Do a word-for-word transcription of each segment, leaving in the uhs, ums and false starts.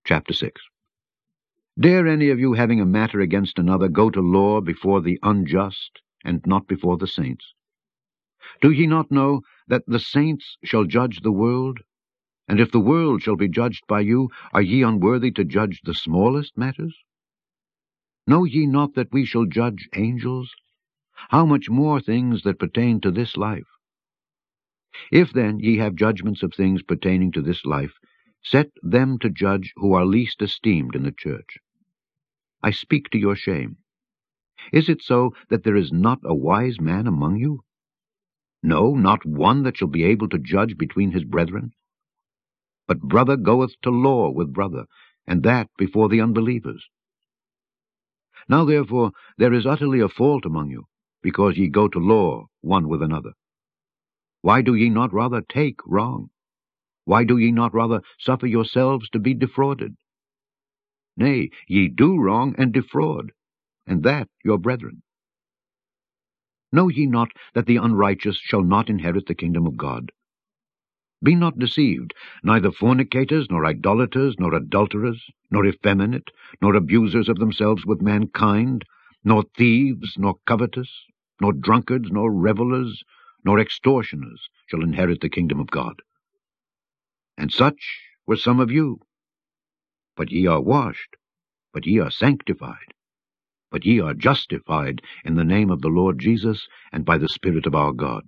Chapter six. Dare any of you, having a matter against another, go to law before the unjust, and not before the saints? Do ye not know that the saints shall judge the world? And if the world shall be judged by you, are ye unworthy to judge the smallest matters? Know ye not that we shall judge angels? How much more things that pertain to this life? If then ye have judgments of things pertaining to this life, set them to judge who are least esteemed in the church. I speak to your shame. Is it so that there is not a wise man among you? No, not one that shall be able to judge between his brethren. But brother goeth to law with brother, and that before the unbelievers. Now therefore there is utterly a fault among you, because ye go to law one with another. Why do ye not rather take wrong? Why do ye not rather suffer yourselves to be defrauded? Nay, ye do wrong and defraud, and that your brethren. Know ye not that the unrighteous shall not inherit the kingdom of God? Be not deceived, neither fornicators, nor idolaters, nor adulterers, nor effeminate, nor abusers of themselves with mankind, nor thieves, nor covetous, nor drunkards, nor revellers, nor extortioners shall inherit the kingdom of God. And such were some of you. But ye are washed, but ye are sanctified, but ye are justified in the name of the Lord Jesus, and by the Spirit of our God.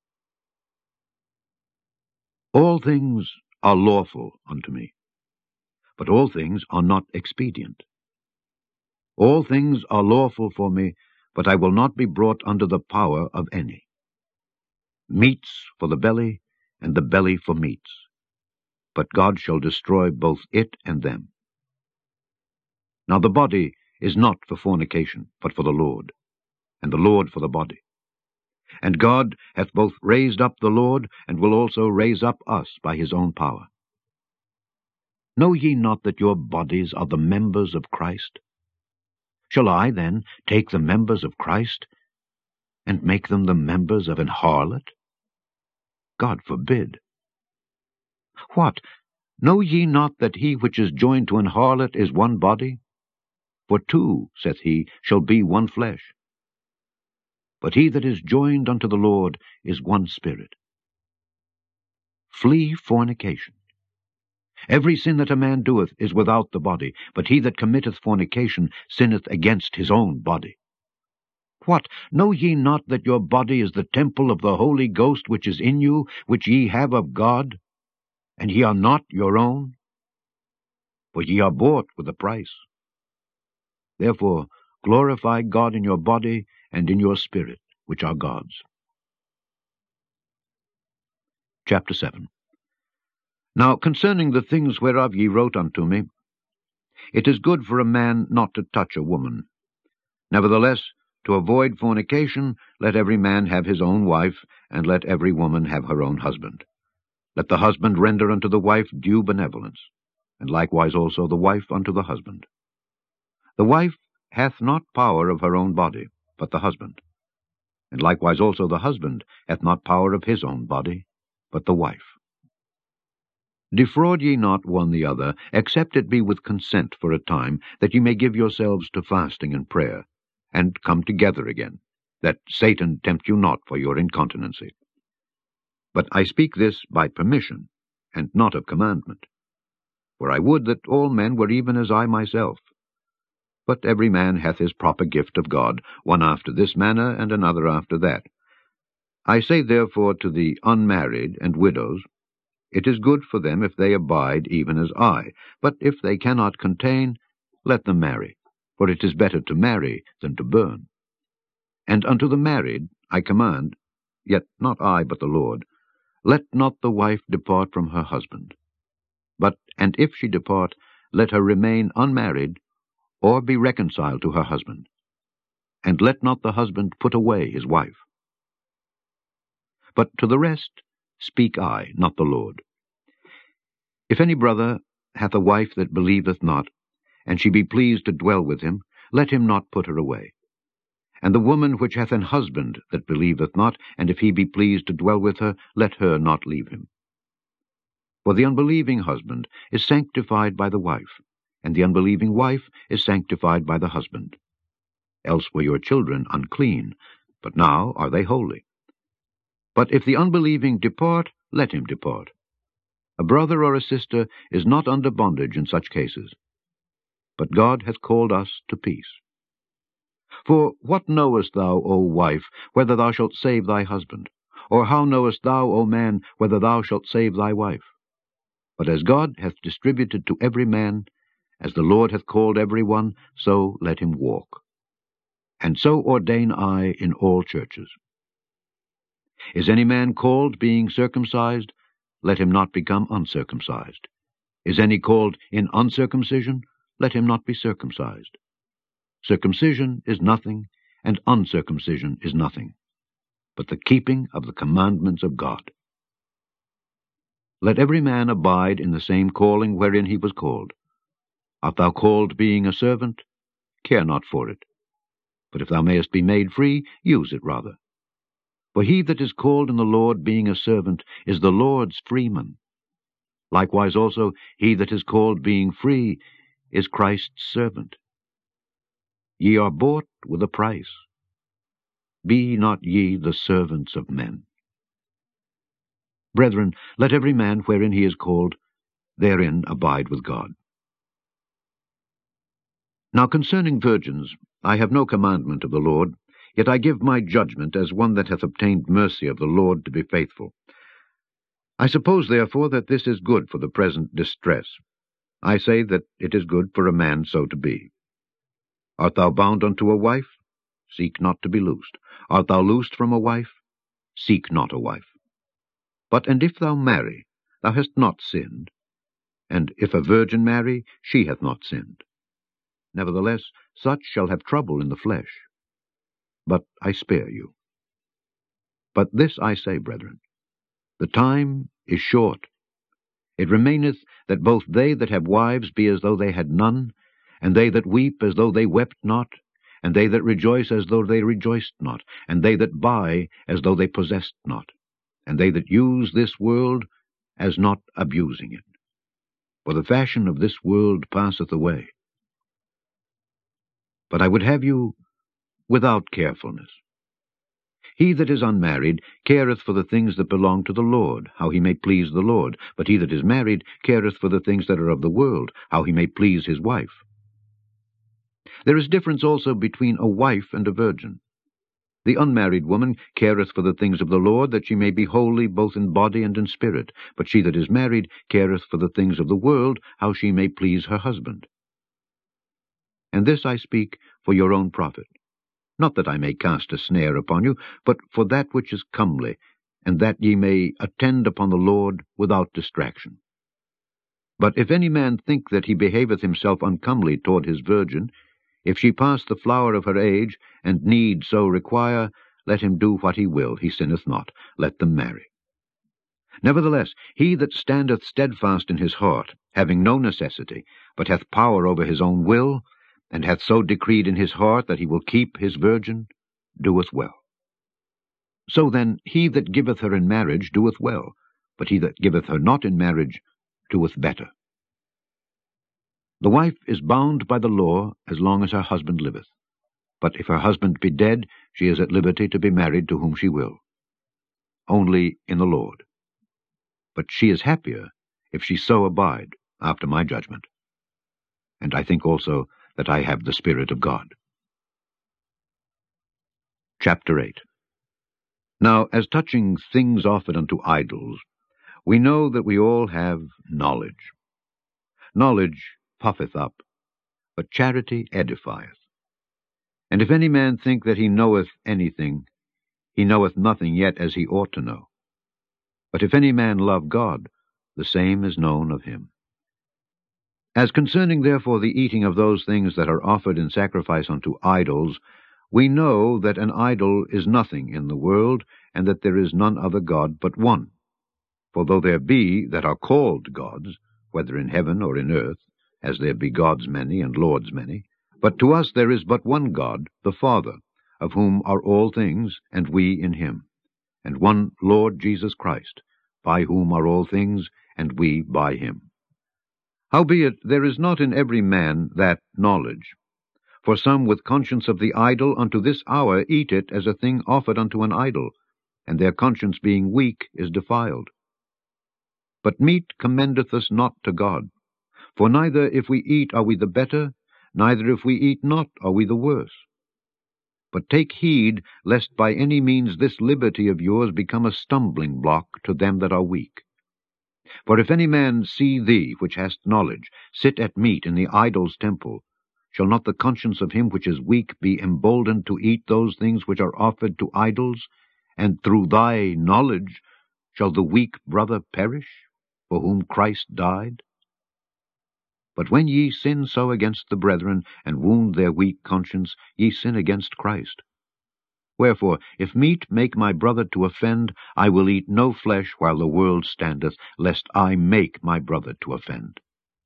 All things are lawful unto me, but all things are not expedient. All things are lawful for me, but I will not be brought under the power of any. Meats for the belly, and the belly for meats, but God shall destroy both it and them. Now the body is not for fornication, but for the Lord, and the Lord for the body. And God hath both raised up the Lord, and will also raise up us by his own power. Know ye not that your bodies are the members of Christ? Shall I, then, take the members of Christ, and make them the members of an harlot? God forbid. What? Know ye not that he which is joined to an harlot is one body? For two, saith he, shall be one flesh. But he that is joined unto the Lord is one spirit. Flee fornication. Every sin that a man doeth is without the body, but he that committeth fornication sinneth against his own body. What? Know ye not that your body is the temple of the Holy Ghost which is in you, which ye have of God, and ye are not your own? For ye are bought with a price. Therefore glorify God in your body and in your spirit, which are God's. Chapter seven. Now concerning the things whereof ye wrote unto me, it is good for a man not to touch a woman. Nevertheless, to avoid fornication, let every man have his own wife, and let every woman have her own husband. Let the husband render unto the wife due benevolence, and likewise also the wife unto the husband. The wife hath not power of her own body, but the husband. And likewise also the husband hath not power of his own body, but the wife. Defraud ye not one the other, except it be with consent for a time, that ye may give yourselves to fasting and prayer, and come together again, that Satan tempt you not for your incontinency. But I speak this by permission, and not of commandment. For I would that all men were even as I myself. But every man hath his proper gift of God, one after this manner, and another after that. I say therefore to the unmarried and widows, it is good for them if they abide even as I, but if they cannot contain, let them marry, for it is better to marry than to burn. And unto the married I command, yet not I but the Lord, let not the wife depart from her husband. But, and if she depart, let her remain unmarried, or be reconciled to her husband. And let not the husband put away his wife. But to the rest speak I, not the Lord. If any brother hath a wife that believeth not, and she be pleased to dwell with him, let him not put her away. And the woman which hath an husband that believeth not, and if he be pleased to dwell with her, let her not leave him. For the unbelieving husband is sanctified by the wife, and the unbelieving wife is sanctified by the husband. Else were your children unclean, but now are they holy. But if the unbelieving depart, let him depart. A brother or a sister is not under bondage in such cases. But God hath called us to peace. For what knowest thou, O wife, whether thou shalt save thy husband? Or how knowest thou, O man, whether thou shalt save thy wife? But as God hath distributed to every man, as the Lord hath called every one, so let him walk. And so ordain I in all churches. Is any man called being circumcised? Let him not become uncircumcised. Is any called in uncircumcision? Let him not be circumcised. Circumcision is nothing, and uncircumcision is nothing, but the keeping of the commandments of God. Let every man abide in the same calling wherein he was called. Art thou called being a servant? Care not for it. But if thou mayest be made free, use it rather. For he that is called in the Lord being a servant is the Lord's freeman. Likewise also he that is called being free is Christ's servant. Ye are bought with a price. Be not ye the servants of men. Brethren, let every man wherein he is called, therein abide with God. Now concerning virgins, I have no commandment of the Lord, yet I give my judgment as one that hath obtained mercy of the Lord to be faithful. I suppose, therefore, that this is good for the present distress. I say that it is good for a man so to be. Art thou bound unto a wife? Seek not to be loosed. Art thou loosed from a wife? Seek not a wife. But and if thou marry, thou hast not sinned. And if a virgin marry, she hath not sinned. Nevertheless, such shall have trouble in the flesh. But I spare you. But this I say, brethren, the time is short. It remaineth that both they that have wives be as though they had none, and they that weep as though they wept not, and they that rejoice as though they rejoiced not, and they that buy as though they possessed not, and they that use this world as not abusing it. For the fashion of this world passeth away. But I would have you without carefulness. He that is unmarried careth for the things that belong to the Lord, how he may please the Lord. But he that is married careth for the things that are of the world, how he may please his wife. There is difference also between a wife and a virgin. The unmarried woman careth for the things of the Lord, that she may be holy both in body and in spirit. But she that is married careth for the things of the world, how she may please her husband. And this I speak for your own profit, not that I may cast a snare upon you, but for that which is comely, and that ye may attend upon the Lord without distraction. But if any man think that he behaveth himself uncomely toward his virgin, if she pass the flower of her age, and need so require, let him do what he will, he sinneth not, let them marry. Nevertheless, he that standeth steadfast in his heart, having no necessity, but hath power over his own will, and hath so decreed in his heart that he will keep his virgin, doeth well. So then he that giveth her in marriage doeth well, but he that giveth her not in marriage doeth better. The wife is bound by the law as long as her husband liveth. But if her husband be dead, she is at liberty to be married to whom she will, only in the Lord. But she is happier if she so abide after my judgment. And I think also that I have the Spirit of God. Chapter eight. Now, as touching things offered unto idols, we know that we all have knowledge. Knowledge puffeth up, but charity edifieth. And if any man think that he knoweth anything, he knoweth nothing yet as he ought to know. But if any man love God, the same is known of him. As concerning therefore the eating of those things that are offered in sacrifice unto idols, we know that an idol is nothing in the world, and that there is none other God but one. For though there be that are called gods, whether in heaven or in earth, as there be gods many and lords many, but to us there is but one God, the Father, of whom are all things, and we in him, and one Lord Jesus Christ, by whom are all things, and we by him. Howbeit there is not in every man that knowledge. For some with conscience of the idol unto this hour eat it as a thing offered unto an idol, and their conscience being weak is defiled. But meat commendeth us not to God. For neither if we eat are we the better, neither if we eat not are we the worse. But take heed, lest by any means this liberty of yours become a stumbling block to them that are weak. For if any man see thee, which hast knowledge, sit at meat in the idol's temple, shall not the conscience of him which is weak be emboldened to eat those things which are offered to idols, and through thy knowledge shall the weak brother perish, for whom Christ died? But when ye sin so against the brethren, and wound their weak conscience, ye sin against Christ. Wherefore, if meat make my brother to offend, I will eat no flesh while the world standeth, lest I make my brother to offend.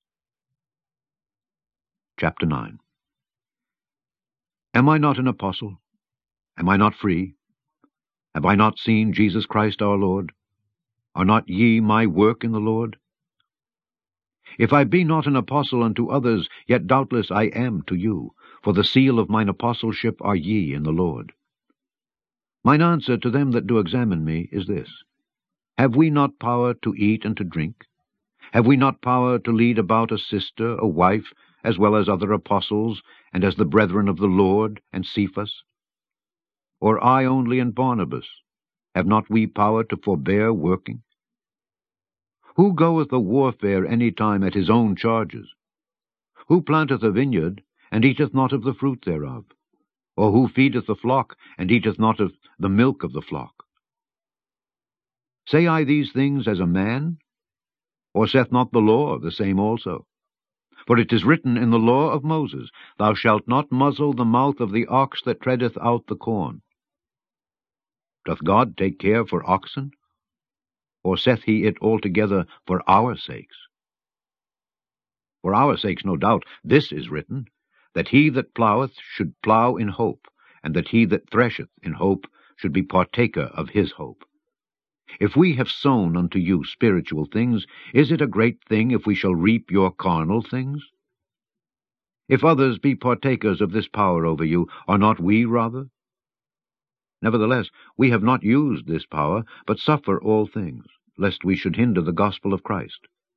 Chapter nine. Am I not an apostle? Am I not free? Have I not seen Jesus Christ our Lord? Are not ye my work in the Lord? If I be not an apostle unto others, yet doubtless I am to you, for the seal of mine apostleship are ye in the Lord. Mine answer to them that do examine me is this: Have we not power to eat and to drink? Have we not power to lead about a sister, a wife, as well as other apostles, and as the brethren of the Lord, and Cephas? Or I only and Barnabas? Have not we power to forbear working? Who goeth a warfare any time at his own charges? Who planteth a vineyard, and eateth not of the fruit thereof? Or who feedeth the flock, and eateth not of the milk of the flock? Say I these things as a man? Or saith not the law the same also? For it is written in the law of Moses, Thou shalt not muzzle the mouth of the ox that treadeth out the corn. Doth God take care for oxen? Or saith he it altogether for our sakes? For our sakes, no doubt, this is written, that he that ploweth should plow in hope, and that he that thresheth in hope should be partaker of his hope. If we have sown unto you spiritual things, is it a great thing if we shall reap your carnal things? If others be partakers of this power over you, are not we rather? Nevertheless, we have not used this power, but suffer all things, lest we should hinder the gospel of Christ.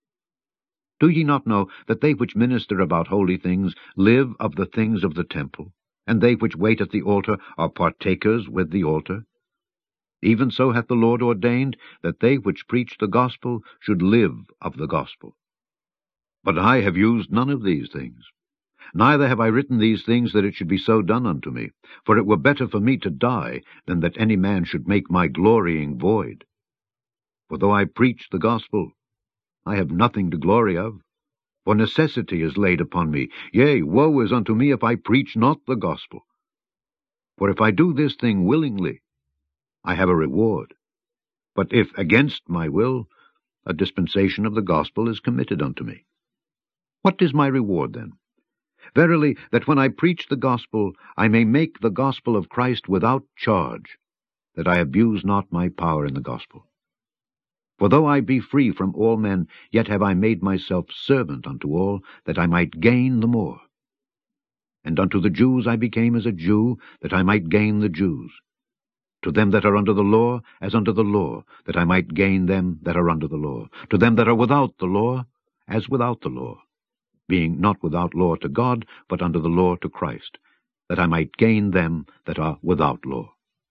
Do ye not know that they which minister about holy things live of the things of the temple, and they which wait at the altar are partakers with the altar? Even so hath the Lord ordained that they which preach the gospel should live of the gospel. But I have used none of these things. Neither have I written these things that it should be so done unto me, for it were better for me to die than that any man should make my glorying void. For though I preach the gospel, I have nothing to glory of, for necessity is laid upon me. Yea, woe is unto me if I preach not the gospel. For if I do this thing willingly, I have a reward. But if against my will, a dispensation of the gospel is committed unto me. What is my reward then? Verily, that when I preach the gospel, I may make the gospel of Christ without charge, that I abuse not my power in the gospel. For though I be free from all men, yet have I made myself servant unto all, that I might gain the more. And unto the Jews I became as a Jew, that I might gain the Jews. To them that are under the law, as under the law, that I might gain them that are under the law. To them that are without the law, as without the law, being not without law to God, but under the law to Christ, that I might gain them that are without law.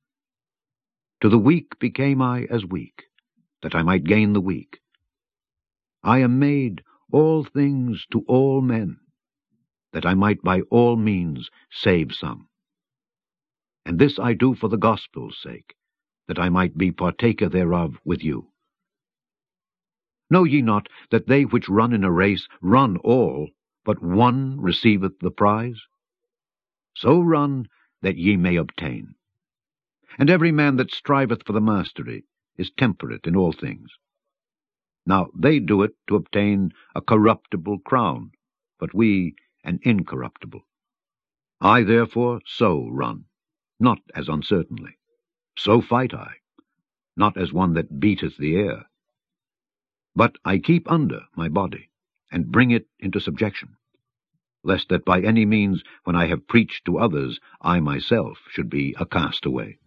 To the weak became I as weak, that I might gain the weak. I am made all things to all men, that I might by all means save some. And this I do for the gospel's sake, that I might be partaker thereof with you. Know ye not that they which run in a race run all, but one receiveth the prize? So run that ye may obtain. And every man that striveth for the mastery is temperate in all things. Now they do it to obtain a corruptible crown, but we an incorruptible. I therefore so run, not as uncertainly. So fight I, not as one that beateth the air. But I keep under my body, and bring it into subjection, lest that by any means, when I have preached to others, I myself should be a castaway.